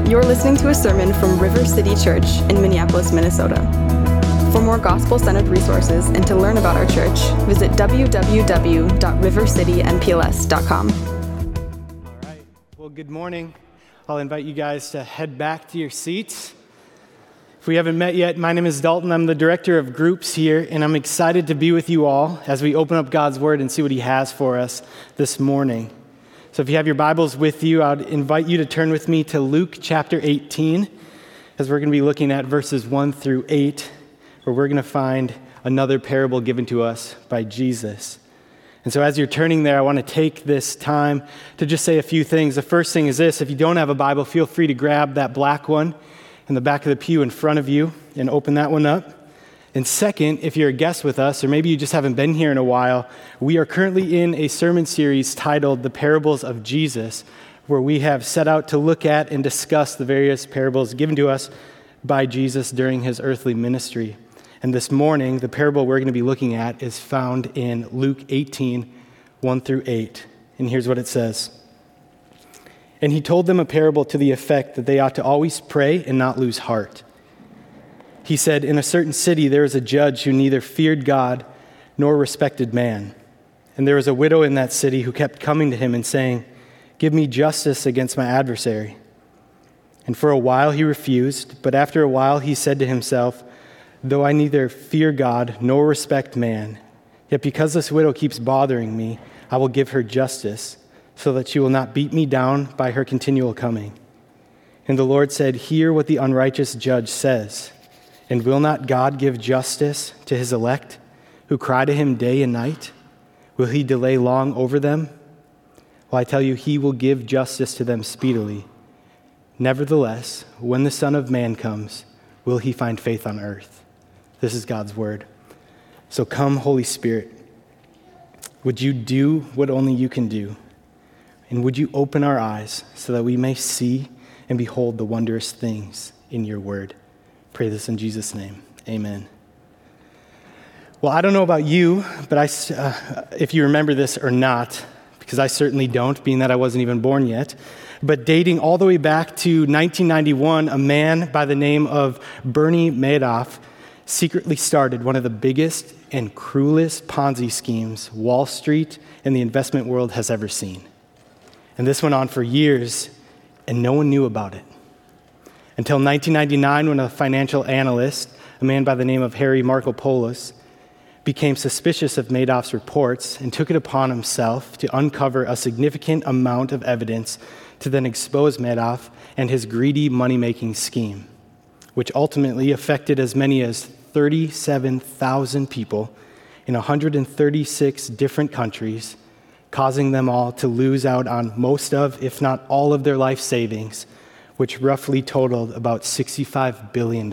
You're listening to a sermon from River City Church in Minneapolis, Minnesota. For more gospel-centered resources and to learn about our church, visit www.rivercitynpls.com. All right. Well, good morning. I'll invite you guys to head back to your seats. If we haven't met yet, my name is Dalton. I'm the director of groups here, and I'm excited to be with you all as we open up God's Word and see what He has for us this morning. So if you have your Bibles with you, I'd invite you to turn with me to Luke chapter 18, as we're going to be looking at verses 1 through 8, where we're going to find another parable given to us by Jesus. And so as you're turning there, I want to take this time to just say a few things. The first thing is this: if you don't have a Bible, feel free to grab that black one in the back of the pew in front of you and open that one up. And second, if you're a guest with us, or maybe you just haven't been here in a while, we are currently in a sermon series titled The Parables of Jesus, where we have set out to look at and discuss the various parables given to us by Jesus during his earthly ministry. And this morning, the parable we're going to be looking at is found in Luke 18, 1 through 8. And here's what it says. And he told them a parable to the effect that they ought to always pray and not lose heart. He said, in a certain city there was a judge who neither feared God nor respected man. And there was a widow in that city who kept coming to him and saying, give me justice against my adversary. And for a while he refused, but after a while he said to himself, though I neither fear God nor respect man, yet because this widow keeps bothering me, I will give her justice, so that she will not beat me down by her continual coming. And the Lord said, hear what the unrighteous judge says. And will not God give justice to his elect, who cry to him day and night? Will he delay long over them? Well, I tell you, he will give justice to them speedily. Nevertheless, when the Son of Man comes, will he find faith on earth? This is God's word. So come, Holy Spirit. Would you do what only you can do? And would you open our eyes so that we may see and behold the wondrous things in your word? Pray this in Jesus' name. Amen. Well, I don't know about you, but if you remember this or not, because I certainly don't, being that I wasn't even born yet, but dating all the way back to 1991, a man by the name of Bernie Madoff secretly started one of the biggest and cruelest Ponzi schemes Wall Street and the investment world has ever seen. And this went on for years, and no one knew about it. Until 1999, when a financial analyst, a man by the name of Harry Markopolos, became suspicious of Madoff's reports and took it upon himself to uncover a significant amount of evidence to then expose Madoff and his greedy money-making scheme, which ultimately affected as many as 37,000 people in 136 different countries, causing them all to lose out on most of, if not all of their life savings, which roughly totaled about $65 billion.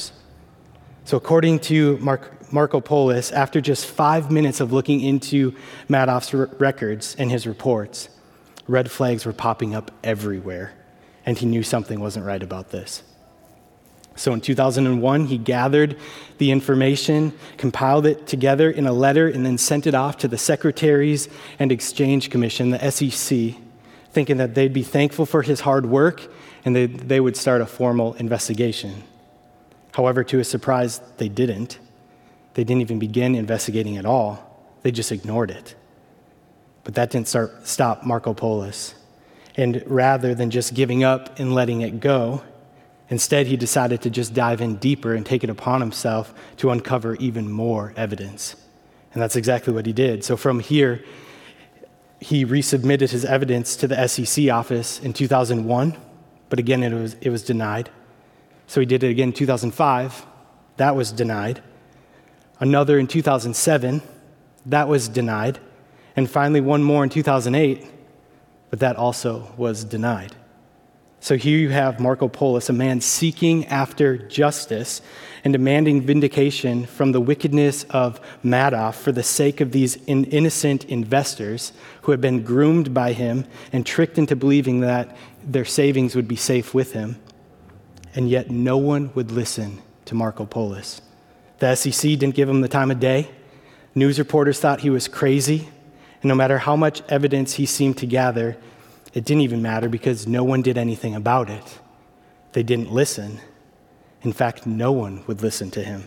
So according to Markopolos, after just 5 minutes of looking into Madoff's records and his reports, red flags were popping up everywhere, and he knew something wasn't right about this. So in 2001, he gathered the information, compiled it together in a letter, and then sent it off to the Securities and Exchange Commission, the SEC, thinking that they'd be thankful for his hard work and they would start a formal investigation. However, to his surprise, they didn't. They didn't even begin investigating at all. They just ignored it. But that didn't stop Markopolos. And rather than just giving up and letting it go, instead he decided to just dive in deeper and take it upon himself to uncover even more evidence. And that's exactly what he did. So from here, he resubmitted his evidence to the SEC office in 2001, but again, it was denied. So he did it again in 2005. That was denied. Another in 2007. That was denied. And finally, one more in 2008. But that also was denied. So here you have Markopolos, a man seeking after justice and demanding vindication from the wickedness of Madoff for the sake of these innocent investors who have been groomed by him and tricked into believing that their savings would be safe with him. And yet no one would listen to Markopolos. The SEC didn't give him the time of day. News reporters thought he was crazy. And no matter how much evidence he seemed to gather, it didn't even matter because no one did anything about it. They didn't listen. In fact, no one would listen to him.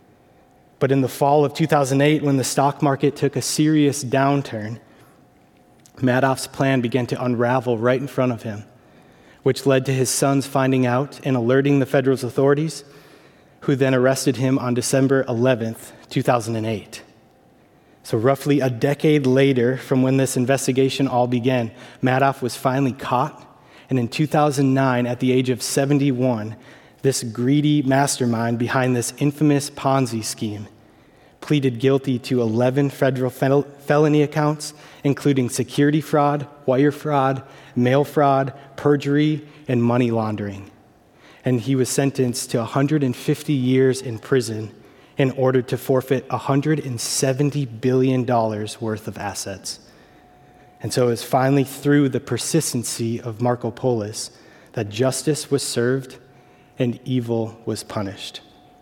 But in the fall of 2008, when the stock market took a serious downturn, Madoff's plan began to unravel right in front of him, which led to his sons finding out and alerting the federal authorities, who then arrested him on December 11th, 2008. So roughly a decade later from when this investigation all began, Madoff was finally caught, and in 2009, at the age of 71, this greedy mastermind behind this infamous Ponzi scheme pleaded guilty to 11 federal felony accounts, including security fraud, wire fraud, mail fraud, perjury, and money laundering. And he was sentenced to 150 years in prison in order to forfeit $170 billion worth of assets. And so it was finally through the persistency of Markopolos that justice was served and evil was punished.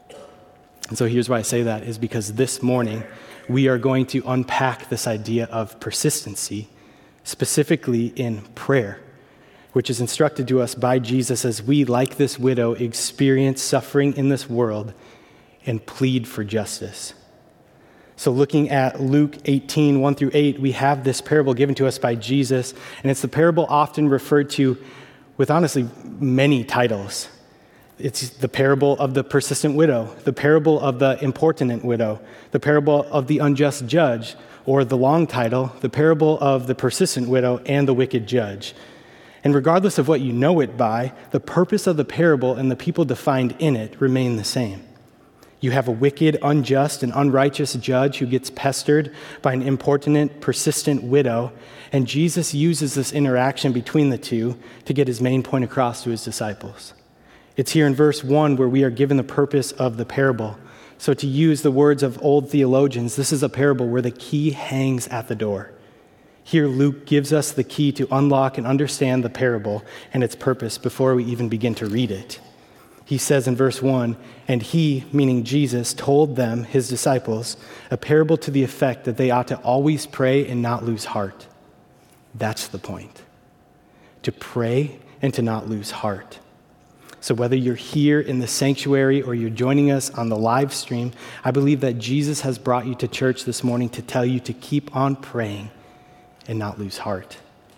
And so here's why I say that, is because this morning we are going to unpack this idea of persistency, specifically in prayer, which is instructed to us by Jesus as we, like this widow, experience suffering in this world and plead for justice. So looking at Luke 18, 1 through 8, we have this parable given to us by Jesus, and it's the parable often referred to with, honestly, many titles. It's the parable of the persistent widow, the parable of the importunate widow, the parable of the unjust judge, or the long title, the parable of the persistent widow and the wicked judge. And regardless of what you know it by, the purpose of the parable and the people defined in it remain the same. You have a wicked, unjust, and unrighteous judge who gets pestered by an importunate, persistent widow, and Jesus uses this interaction between the two to get his main point across to his disciples. It's here in verse 1 where we are given the purpose of the parable. So to use the words of old theologians, this is a parable where the key hangs at the door. Here Luke gives us the key to unlock and understand the parable and its purpose before we even begin to read it. He says in verse 1, "And he," meaning Jesus, "told them," his disciples, "a parable to the effect that they ought to always pray and not lose heart." That's the point. To pray and to not lose heart. So whether you're here in the sanctuary or you're joining us on the live stream, I believe that Jesus has brought you to church this morning to tell you to keep on praying and not lose heart.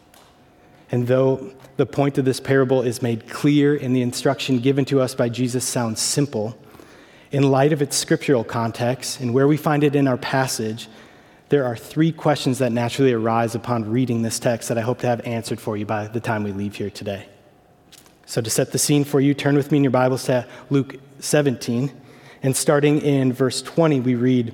And though the point of this parable is made clear and the instruction given to us by Jesus sounds simple, in light of its scriptural context and where we find it in our passage, there are 3 questions that naturally arise upon reading this text that I hope to have answered for you by the time we leave here today. So to set the scene for you, turn with me in your Bibles to Luke 17, and starting in verse 20, we read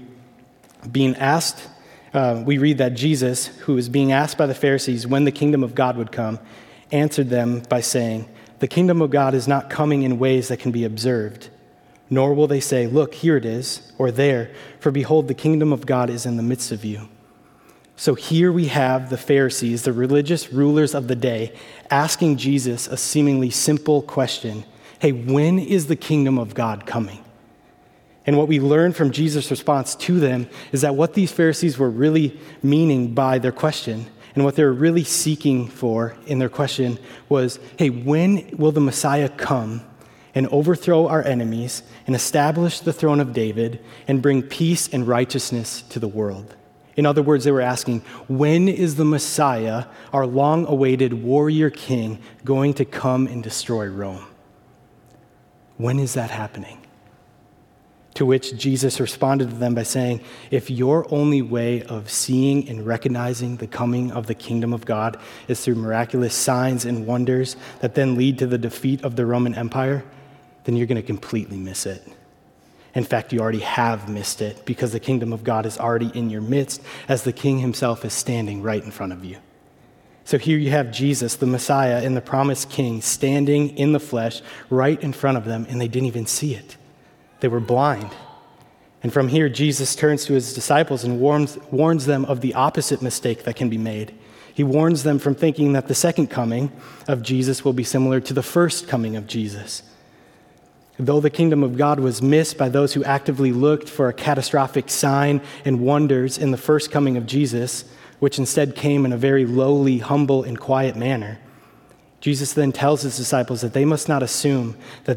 that Jesus, who was being asked by the Pharisees when the kingdom of God would come, answered them by saying, "The kingdom of God is not coming in ways that can be observed, nor will they say, 'Look, here it is,' or 'there,' for behold, the kingdom of God is in the midst of you." So here we have the Pharisees, the religious rulers of the day, asking Jesus a seemingly simple question. Hey, when is the kingdom of God coming? And what we learn from Jesus' response to them is that what these Pharisees were really meaning by their question and what they were really seeking for in their question was, hey, when will the Messiah come and overthrow our enemies and establish the throne of David and bring peace and righteousness to the world? In other words, they were asking, when is the Messiah, our long-awaited warrior king, going to come and destroy Rome? When is that happening? To which Jesus responded to them by saying, if your only way of seeing and recognizing the coming of the kingdom of God is through miraculous signs and wonders that then lead to the defeat of the Roman Empire, then you're going to completely miss it. In fact, you already have missed it because the kingdom of God is already in your midst as the king himself is standing right in front of you. So here you have Jesus, the Messiah and the promised king, standing in the flesh right in front of them, and they didn't even see it. They were blind. And from here, Jesus turns to his disciples and warns them of the opposite mistake that can be made. He warns them from thinking that the second coming of Jesus will be similar to the first coming of Jesus. Though the kingdom of God was missed by those who actively looked for a catastrophic sign and wonders in the first coming of Jesus, which instead came in a very lowly, humble, and quiet manner, Jesus then tells his disciples that they must not assume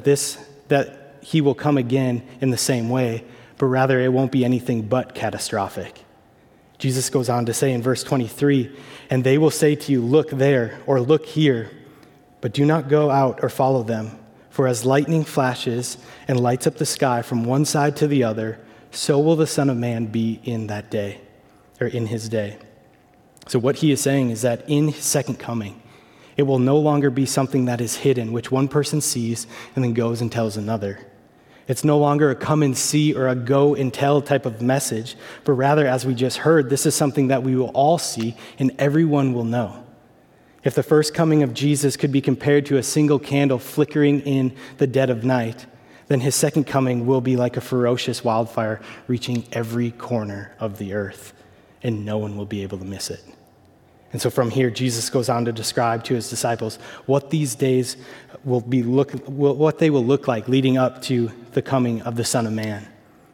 that he will come again in the same way, but rather it won't be anything but catastrophic. Jesus goes on to say in verse 23, "And they will say to you, 'Look there,' or 'Look here,' but do not go out or follow them. For as lightning flashes and lights up the sky from one side to the other, so will the Son of Man be in that day," or in his day. So what he is saying is that in his second coming, it will no longer be something that is hidden, which one person sees and then goes and tells another. It's no longer a come and see or a go and tell type of message, but rather, as we just heard, this is something that we will all see and everyone will know. If the first coming of Jesus could be compared to a single candle flickering in the dead of night, then his second coming will be like a ferocious wildfire reaching every corner of the earth, and no one will be able to miss it. And so from here, Jesus goes on to describe to his disciples what these days will what they will look like leading up to the coming of the Son of Man.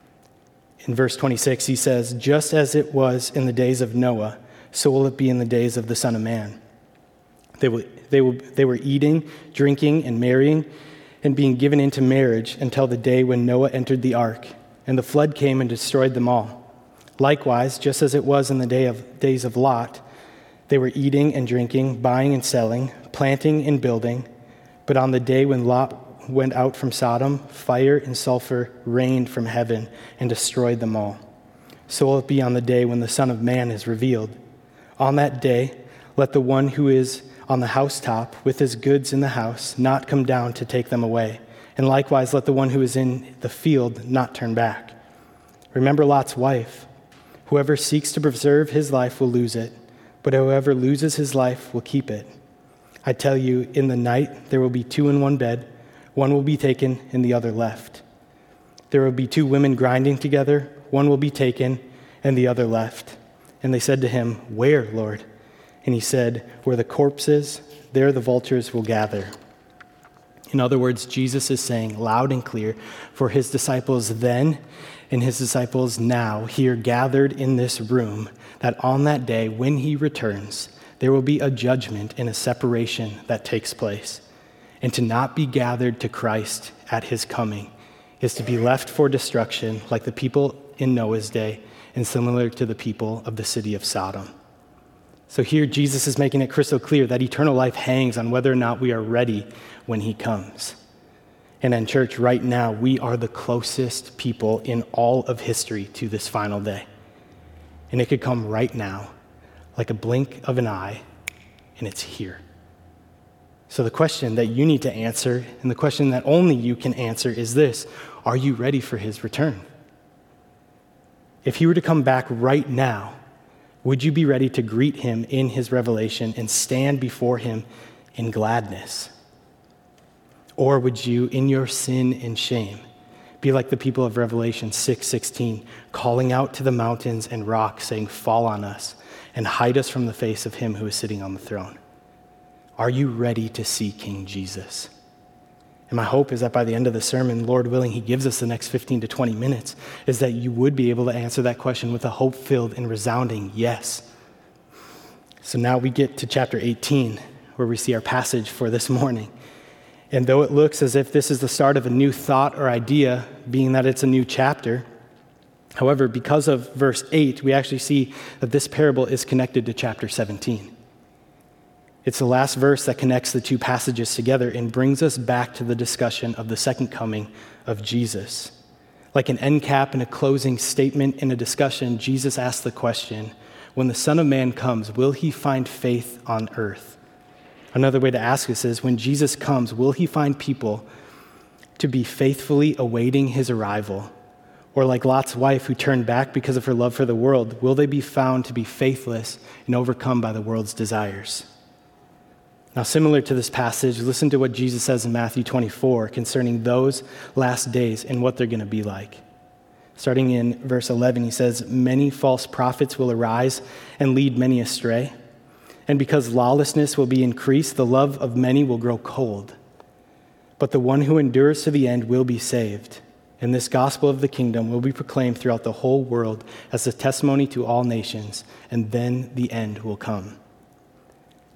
In verse 26, he says, "Just as it was in the days of Noah, so will it be in the days of the Son of Man. They were eating, drinking, and marrying, and being given into marriage until the day when Noah entered the ark, and the flood came and destroyed them all. Likewise, just as it was in the days of Lot, they were eating and drinking, buying and selling, planting and building. But on the day when Lot went out from Sodom, fire and sulfur rained from heaven and destroyed them all. So will it be on the day when the Son of Man is revealed. On that day, let the one who is on the housetop with his goods in the house not come down to take them away. And likewise, let the one who is in the field not turn back. Remember Lot's wife. Whoever seeks to preserve his life will lose it, but whoever loses his life will keep it. I tell you, in the night there will be two in one bed, one will be taken and the other left. There will be two women grinding together, one will be taken and the other left." And they said to him, "Where, Lord?" And he said, "Where the corpse is, there the vultures will gather." In other words, Jesus is saying loud and clear for his disciples then and his disciples now here gathered in this room, that on that day when he returns, there will be a judgment and a separation that takes place. And to not be gathered to Christ at his coming is to be left for destruction like the people in Noah's day and similar to the people of the city of Sodom. So here Jesus is making it crystal clear that eternal life hangs on whether or not we are ready when he comes. And in church, right now, we are the closest people in all of history to this final day. And it could come right now, like a blink of an eye, and it's here. So the question that you need to answer, and the question that only you can answer, is this: are you ready for his return? If he were to come back right now, would you be ready to greet him in his revelation and stand before him in gladness? Or would you, in your sin and shame, be like the people of Revelation 6:16, calling out to the mountains and rocks, saying, "Fall on us and hide us from the face of him who is sitting on the throne"? Are you ready to see King Jesus? And my hope is that by the end of the sermon, Lord willing, he gives us the next 15 to 20 minutes, is that you would be able to answer that question with a hope-filled and resounding yes. So now we get to chapter 18, where we see our passage for this morning. And though it looks as if this is the start of a new thought or idea, being that it's a new chapter, however, because of verse 8, we actually see that this parable is connected to chapter 17. It's the last verse that connects the two passages together and brings us back to the discussion of the second coming of Jesus. Like an end cap and a closing statement in a discussion, Jesus asks the question, when the Son of Man comes, will he find faith on earth? Another way to ask this is, when Jesus comes, will he find people to be faithfully awaiting his arrival? Or like Lot's wife who turned back because of her love for the world, will they be found to be faithless and overcome by the world's desires? Now, similar to this passage, listen to what Jesus says in Matthew 24 concerning those last days and what they're going to be like. Starting in verse 11, he says, "Many false prophets will arise and lead many astray. And because lawlessness will be increased, the love of many will grow cold. But the one who endures to the end will be saved. And this gospel of the kingdom will be proclaimed throughout the whole world as a testimony to all nations, and then the end will come."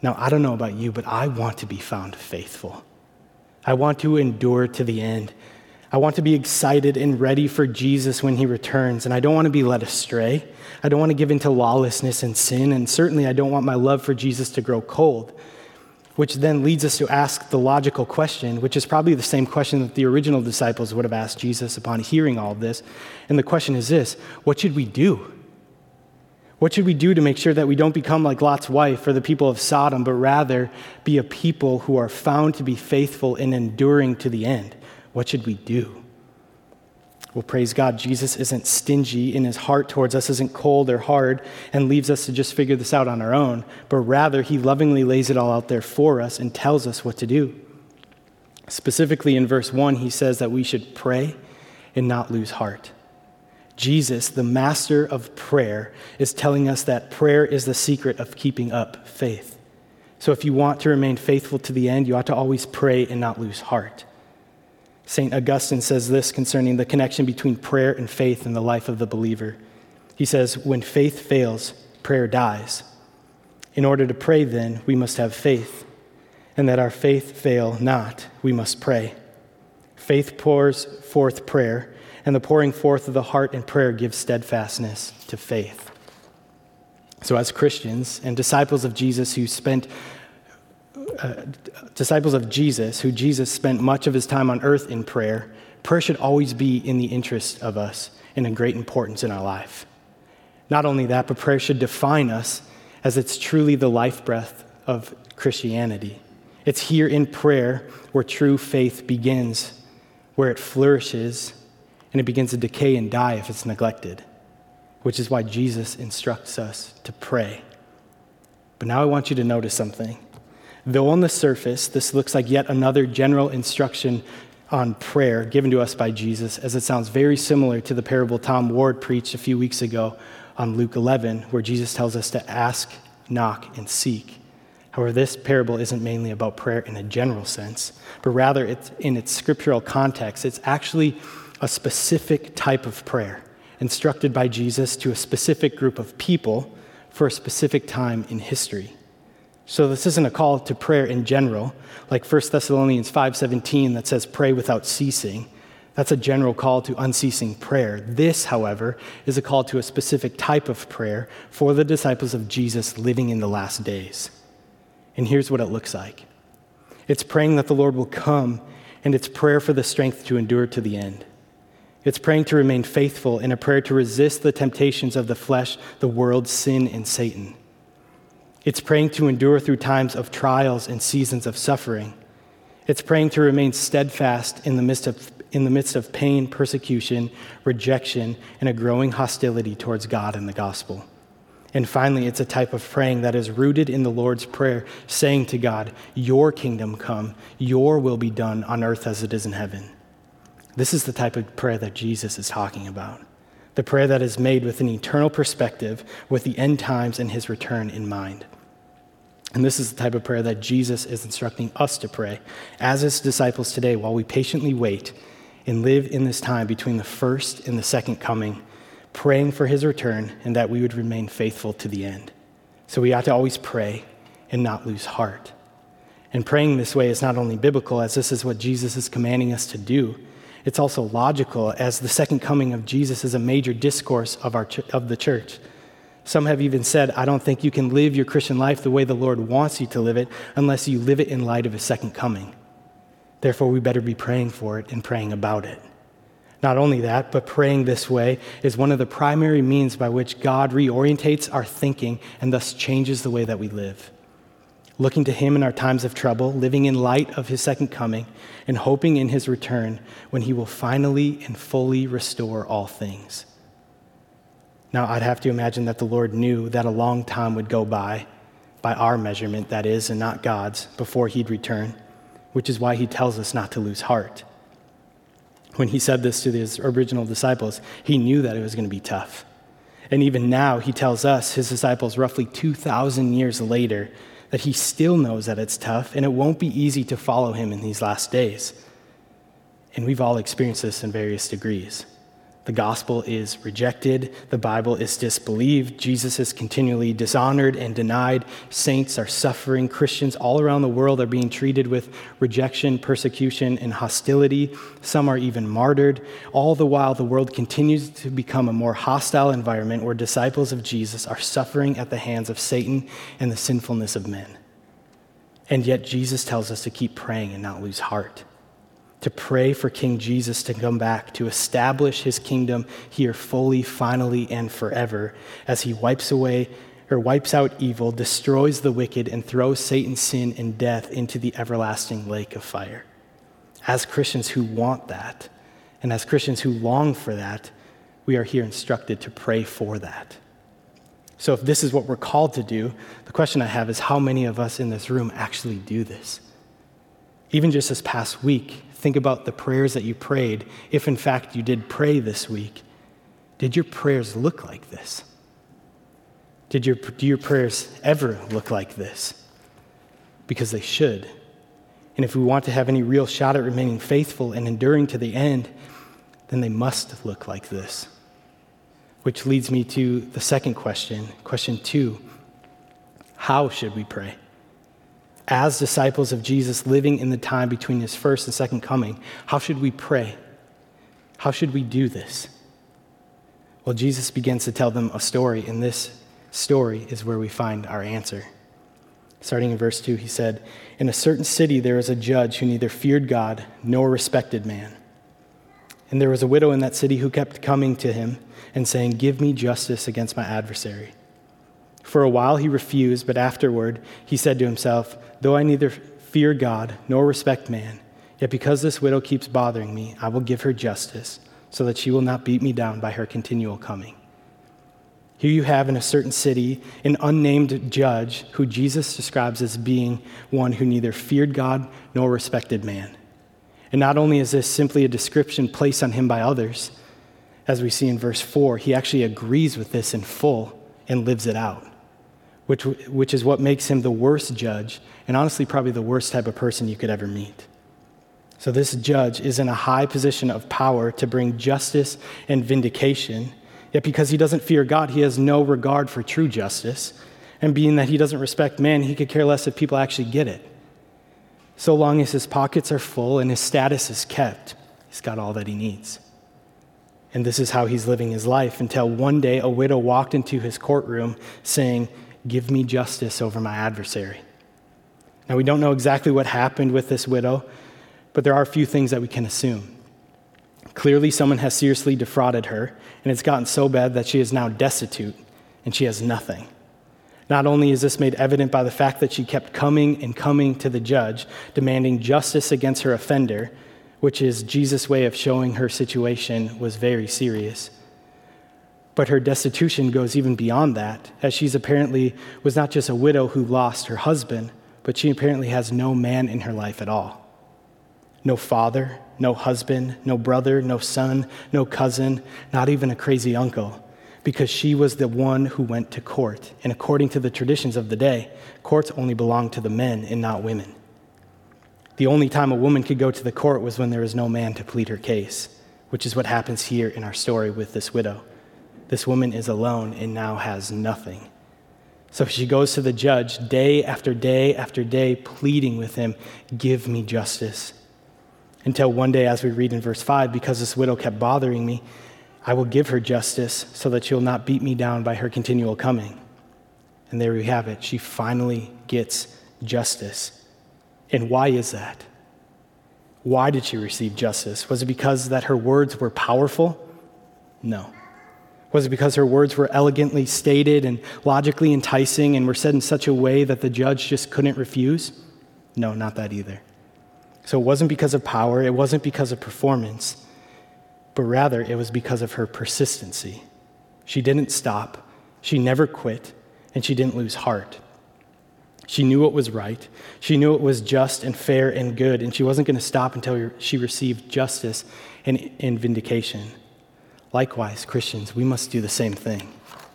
Now, I don't know about you, but I want to be found faithful. I want to endure to the end. I want to be excited and ready for Jesus when he returns, and I don't want to be led astray. I don't want to give in to lawlessness and sin, and certainly I don't want my love for Jesus to grow cold, which then leads us to ask the logical question, which is probably the same question that the original disciples would have asked Jesus upon hearing all of this. And the question is this: what should we do? What should we do to make sure that we don't become like Lot's wife or the people of Sodom, but rather be a people who are found to be faithful and enduring to the end? What should we do? Well, praise God, Jesus isn't stingy in his heart towards us, isn't cold or hard and leaves us to just figure this out on our own, but rather he lovingly lays it all out there for us and tells us what to do. Specifically in verse 1, he says that we should pray and not lose heart. Jesus, the master of prayer, is telling us that prayer is the secret of keeping up faith. So if you want to remain faithful to the end, you ought to always pray and not lose heart. St. Augustine says this concerning the connection between prayer and faith in the life of the believer. He says, when faith fails, prayer dies. In order to pray, then, we must have faith, and that our faith fail not, we must pray. Faith pours forth prayer, and the pouring forth of the heart in prayer gives steadfastness to faith. So as Christians and disciples of Jesus who Jesus spent much of his time on earth in prayer, prayer should always be in the interest of us and of great importance in our life. Not only that, but prayer should define us as it's truly the life breath of Christianity. It's here in prayer where true faith begins, where it flourishes, and it begins to decay and die if it's neglected, which is why Jesus instructs us to pray. But now I want you to notice something. Though on the surface, this looks like yet another general instruction on prayer given to us by Jesus, as it sounds very similar to the parable Tom Ward preached a few weeks ago on Luke 11, where Jesus tells us to ask, knock, and seek. However, this parable isn't mainly about prayer in a general sense, but rather it's in its scriptural context. It's actually a specific type of prayer instructed by Jesus to a specific group of people for a specific time in history. So this isn't a call to prayer in general, like 1 Thessalonians 5:17 that says pray without ceasing. That's a general call to unceasing prayer. This, however, is a call to a specific type of prayer for the disciples of Jesus living in the last days. And here's what it looks like. It's praying that the Lord will come, and it's prayer for the strength to endure to the end. It's praying to remain faithful in a prayer to resist the temptations of the flesh, the world, sin, and Satan. It's praying to endure through times of trials and seasons of suffering. It's praying to remain steadfast in the midst of pain, persecution, rejection, and a growing hostility towards God and the gospel. And finally, it's a type of praying that is rooted in the Lord's Prayer, saying to God, your kingdom come, your will be done on earth as it is in heaven. This is the type of prayer that Jesus is talking about. The prayer that is made with an eternal perspective, with the end times and his return in mind. And this is the type of prayer that Jesus is instructing us to pray as his disciples today while we patiently wait and live in this time between the first and the second coming, praying for his return and that we would remain faithful to the end. So we ought to always pray and not lose heart. And praying this way is not only biblical, as this is what Jesus is commanding us to do, it's also logical, as the second coming of Jesus is a major discourse of the church. Some have even said, I don't think you can live your Christian life the way the Lord wants you to live it unless you live it in light of his second coming. Therefore, we better be praying for it and praying about it. Not only that, but praying this way is one of the primary means by which God reorientates our thinking and thus changes the way that we live. Looking to him in our times of trouble, living in light of his second coming, and hoping in his return when he will finally and fully restore all things. Now, I'd have to imagine that the Lord knew that a long time would go by our measurement, that is, and not God's, before he'd return, which is why he tells us not to lose heart. When he said this to his original disciples, he knew that it was going to be tough. And even now, he tells us, his disciples, roughly 2,000 years later, that he still knows that it's tough and it won't be easy to follow him in these last days. And we've all experienced this in various degrees. The gospel is rejected. The Bible is disbelieved. Jesus is continually dishonored and denied. Saints are suffering. Christians all around the world are being treated with rejection, persecution, and hostility. Some are even martyred. All the while, the world continues to become a more hostile environment where disciples of Jesus are suffering at the hands of Satan and the sinfulness of men. And yet, Jesus tells us to keep praying and not lose heart. To pray for King Jesus to come back, to establish his kingdom here fully, finally, and forever, as he wipes out evil, destroys the wicked, and throws Satan's sin and death into the everlasting lake of fire. As Christians who want that, and as Christians who long for that, we are here instructed to pray for that. So if this is what we're called to do, the question I have is how many of us in this room actually do this? Even just this past week, think about the prayers that you prayed. If in fact you did pray this week, did your prayers look like this? Do your prayers ever look like this? Because they should. And if we want to have any real shot at remaining faithful and enduring to the end, then they must look like this. Which leads me to the second question, question 2. How should we pray? As disciples of Jesus living in the time between his first and second coming, how should we pray? How should we do this? Well, Jesus begins to tell them a story, and this story is where we find our answer. Starting in verse 2, he said, "In a certain city there was a judge who neither feared God nor respected man. And there was a widow in that city who kept coming to him and saying, 'Give me justice against my adversary.' For a while he refused, but afterward he said to himself, 'Though I neither fear God nor respect man, yet because this widow keeps bothering me, I will give her justice, so that she will not beat me down by her continual coming.' Here you have in a certain city an unnamed judge who Jesus describes as being one who neither feared God nor respected man. And not only is this simply a description placed on him by others, as we see in verse 4, he actually agrees with this in full and lives it out. Which is what makes him the worst judge, and honestly probably the worst type of person you could ever meet. So this judge is in a high position of power to bring justice and vindication, yet because he doesn't fear God, he has no regard for true justice, and being that he doesn't respect man, he could care less if people actually get it. So long as his pockets are full and his status is kept, he's got all that he needs. And this is how he's living his life until one day a widow walked into his courtroom saying, 'Give me justice over my adversary.' Now, we don't know exactly what happened with this widow, but there are a few things that we can assume. Clearly, someone has seriously defrauded her, and it's gotten so bad that she is now destitute, and she has nothing. Not only is this made evident by the fact that she kept coming and coming to the judge, demanding justice against her offender, which is Jesus' way of showing her situation was very serious. But her destitution goes even beyond that, as she's apparently was not just a widow who lost her husband, but she apparently has no man in her life at all. No father, no husband, no brother, no son, no cousin, not even a crazy uncle, because she was the one who went to court. And according to the traditions of the day, courts only belonged to the men and not women. The only time a woman could go to the court was when there was no man to plead her case, which is what happens here in our story with this widow. This woman is alone and now has nothing. So she goes to the judge day after day after day, pleading with him, 'Give me justice.' Until one day, as we read in verse 5, 'Because this widow kept bothering me, I will give her justice so that she'll not beat me down by her continual coming.' And there we have it. She finally gets justice. And why is that? Why did she receive justice? Was it because that her words were powerful? No. Was it because her words were elegantly stated and logically enticing and were said in such a way that the judge just couldn't refuse? No, not that either. So it wasn't because of power, it wasn't because of performance, but rather it was because of her persistency. She didn't stop, she never quit, and she didn't lose heart. She knew what was right, she knew it was just and fair and good, and she wasn't going to stop until she received justice and vindication. Likewise, Christians, we must do the same thing.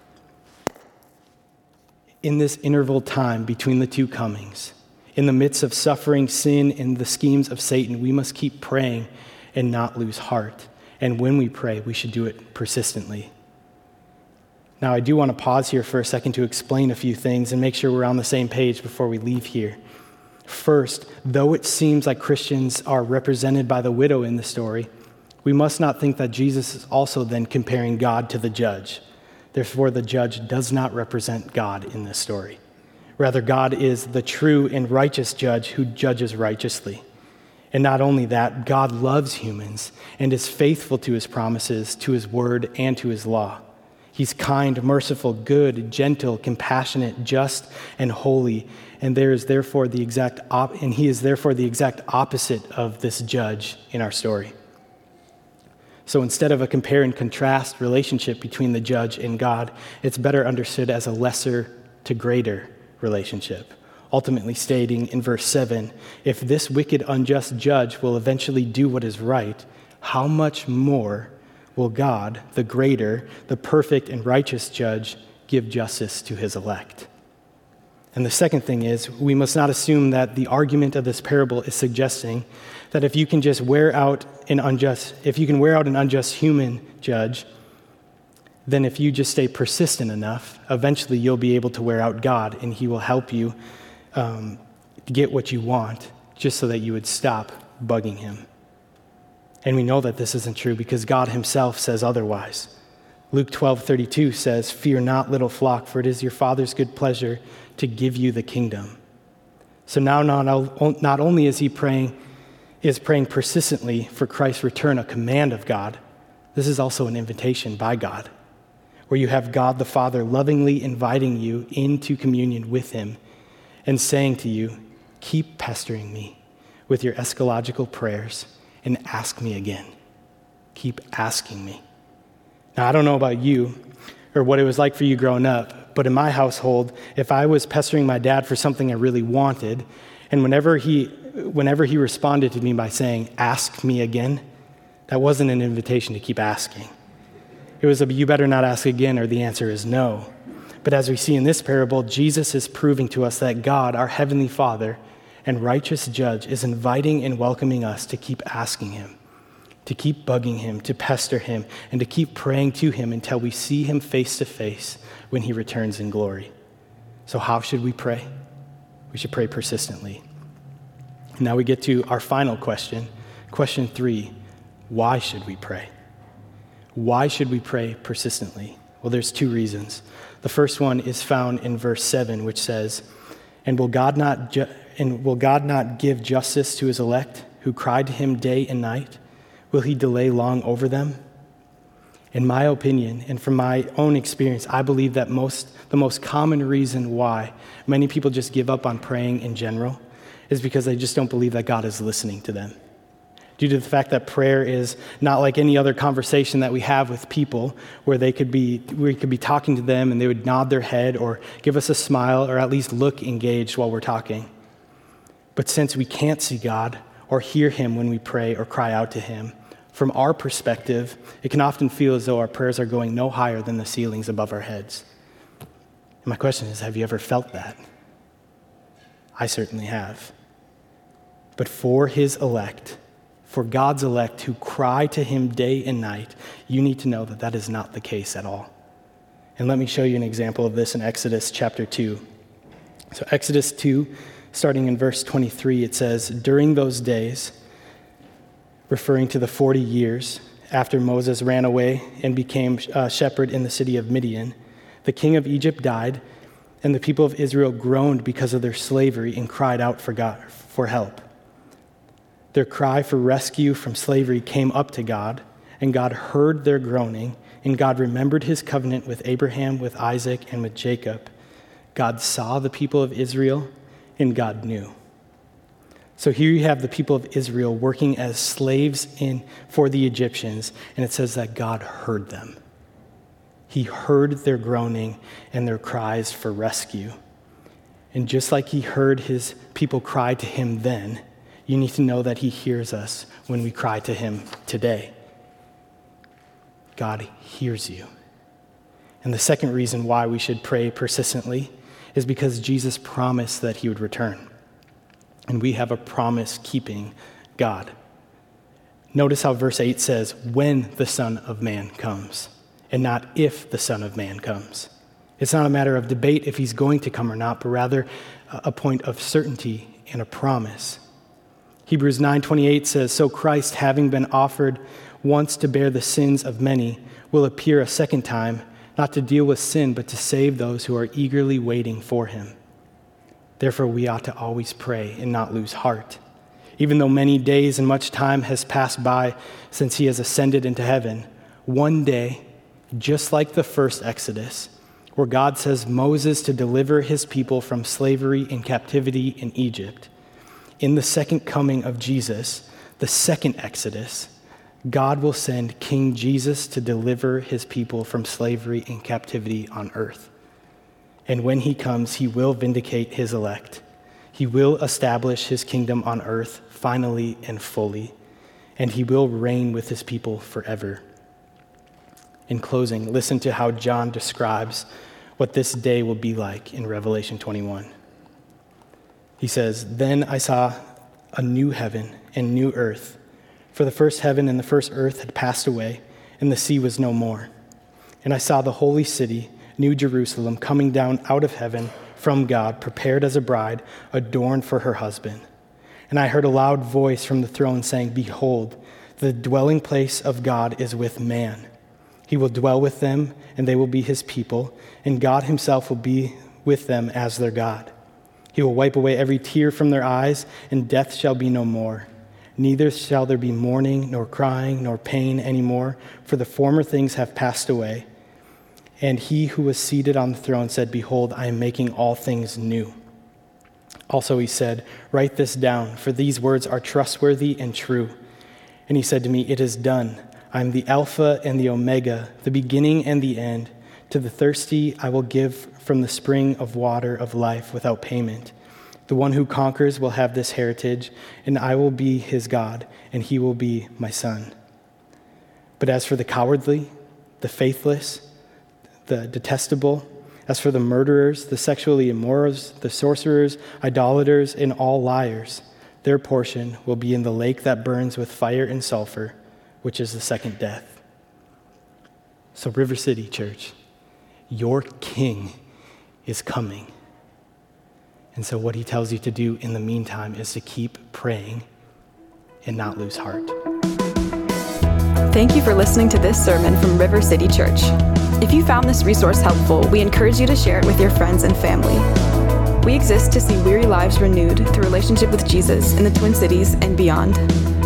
In this interval time between the two comings, in the midst of suffering, sin, and the schemes of Satan, we must keep praying and not lose heart. And when we pray, we should do it persistently. Now, I do want to pause here for a second to explain a few things and make sure we're on the same page before we leave here. First, though it seems like Christians are represented by the widow in the story, we must not think that Jesus is also then comparing God to the judge. Therefore, the judge does not represent God in this story. Rather, God is the true and righteous judge who judges righteously. And not only that, God loves humans and is faithful to his promises, to his word, and to his law. He's kind, merciful, good, gentle, compassionate, just, and holy, and he is therefore the exact opposite of this judge in our story. So instead of a compare and contrast relationship between the judge and God, it's better understood as a lesser to greater relationship. Ultimately stating in verse 7, if this wicked, unjust judge will eventually do what is right, how much more will God, the greater, the perfect and righteous judge, give justice to his elect? And the second thing is, we must not assume that the argument of this parable is suggesting that if you can wear out an unjust human judge, then if you just stay persistent enough, eventually you'll be able to wear out God, and he will help you get what you want, just so that you would stop bugging him. And we know that this isn't true because God himself says otherwise. Luke 12:32 says, "Fear not, little flock, for it is your Father's good pleasure to give you the kingdom." So now not only is praying persistently for Christ's return a command of God, this is also an invitation by God, where you have God the Father lovingly inviting you into communion with him and saying to you, keep pestering me with your eschatological prayers and ask me again. Keep asking me. Now, I don't know about you or what it was like for you growing up, but in my household, if I was pestering my dad for something I really wanted, and whenever he responded to me by saying, ask me again, that wasn't an invitation to keep asking. It was you better not ask again, or the answer is no. But as we see in this parable, Jesus is proving to us that God, our Heavenly Father and righteous judge, is inviting and welcoming us to keep asking him, to keep bugging him, to pester him, and to keep praying to him until we see him face to face when he returns in glory. So how should we pray? We should pray persistently. Now we get to our final question. Question 3, why should we pray? Why should we pray persistently? Well, there's 2 reasons. The first one is found in verse 7, which says, And will God not give justice to his elect, who cry to him day and night? Will he delay long over them? In my opinion, and from my own experience, I believe that the most common reason why many people just give up on praying in general is because they just don't believe that God is listening to them. Due to the fact that prayer is not like any other conversation that we have with people, where we could be talking to them and they would nod their head or give us a smile or at least look engaged while we're talking. But since we can't see God or hear him when we pray or cry out to him, from our perspective, it can often feel as though our prayers are going no higher than the ceilings above our heads. And my question is, have you ever felt that? I certainly have. But for his elect, for God's elect who cry to him day and night, you need to know that that is not the case at all. And let me show you an example of this in Exodus chapter 2. So Exodus 2, starting in verse 23, it says, During those days, referring to the 40 years after Moses ran away and became a shepherd in the city of Midian, the king of Egypt died, and the people of Israel groaned because of their slavery and cried out for help. Their cry for rescue from slavery came up to God, and God heard their groaning, and God remembered his covenant with Abraham, with Isaac, and with Jacob. God saw the people of Israel, and God knew. So here you have the people of Israel working as slaves for the Egyptians, and it says that God heard them. He heard their groaning and their cries for rescue. And just like he heard his people cry to him then, you need to know that he hears us when we cry to him today. God hears you. And the second reason why we should pray persistently is because Jesus promised that he would return. And we have a promise-keeping God. Notice how verse 8 says, when the Son of Man comes, and not if the Son of Man comes. It's not a matter of debate if he's going to come or not, but rather a point of certainty and a promise. Hebrews 9:28 says, so Christ, having been offered once to bear the sins of many, will appear a second time, not to deal with sin, but to save those who are eagerly waiting for him. Therefore, we ought to always pray and not lose heart. Even though many days and much time has passed by since he has ascended into heaven, one day, just like the first Exodus, where God says Moses to deliver his people from slavery and captivity in Egypt, in the second coming of Jesus, the second Exodus, God will send King Jesus to deliver his people from slavery and captivity on earth. And when he comes, he will vindicate his elect. He will establish his kingdom on earth finally and fully, and he will reign with his people forever. In closing, listen to how John describes what this day will be like in Revelation 21. He says, then I saw a new heaven and new earth, for the first heaven and the first earth had passed away, and the sea was no more. And I saw the holy city, New Jerusalem, coming down out of heaven from God, prepared as a bride, adorned for her husband. And I heard a loud voice from the throne saying, behold, the dwelling place of God is with man. He will dwell with them, and they will be his people, and God himself will be with them as their God. He will wipe away every tear from their eyes, and death shall be no more. Neither shall there be mourning, nor crying, nor pain anymore, for the former things have passed away. And he who was seated on the throne said, behold, I am making all things new. Also he said, write this down, for these words are trustworthy and true. And he said to me, it is done. I am the Alpha and the Omega, the beginning and the end. To the thirsty I will give from the spring of water of life without payment. The one who conquers will have this heritage, and I will be his God, and he will be my son. But as for the cowardly, the faithless, the detestable, as for the murderers, the sexually immoral, the sorcerers, idolaters, and all liars, their portion will be in the lake that burns with fire and sulfur, which is the second death. So River City Church, your King is coming. And so what he tells you to do in the meantime is to keep praying and not lose heart. Thank you for listening to this sermon from River City Church. If you found this resource helpful, we encourage you to share it with your friends and family. We exist to see weary lives renewed through relationship with Jesus in the Twin Cities and beyond.